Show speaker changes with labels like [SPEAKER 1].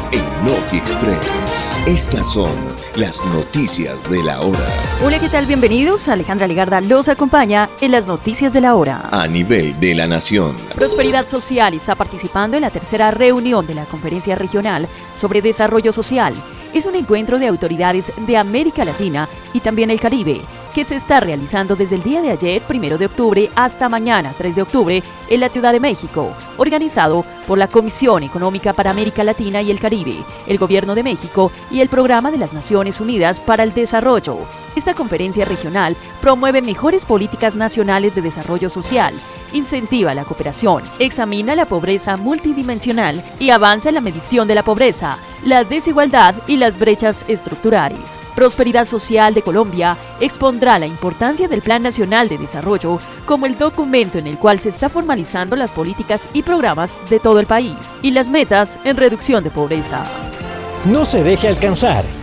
[SPEAKER 1] en Noti Express. Estas son las noticias de la hora.
[SPEAKER 2] Hola, ¿qué tal? Bienvenidos. Alejandra Legarda los acompaña en las noticias de la hora.
[SPEAKER 1] A nivel de la nación.
[SPEAKER 2] Prosperidad Social está participando en la tercera reunión de la Conferencia Regional sobre Desarrollo Social. Es un encuentro de autoridades de América Latina y también el Caribe, que se está realizando desde el día de ayer, 1 de octubre, hasta mañana, 3 de octubre, en la Ciudad de México, organizado por la Comisión Económica para América Latina y el Caribe, el Gobierno de México y el Programa de las Naciones Unidas para el Desarrollo. Esta conferencia regional promueve mejores políticas nacionales de desarrollo social, incentiva la cooperación, examina la pobreza multidimensional y avanza en la medición de la pobreza, la desigualdad y las brechas estructurales. Prosperidad Social de Colombia expondrá la importancia del Plan Nacional de Desarrollo como el documento en el cual se está formalizando las políticas y programas de todo el país y las metas en reducción de pobreza.
[SPEAKER 3] No se deje alcanzar.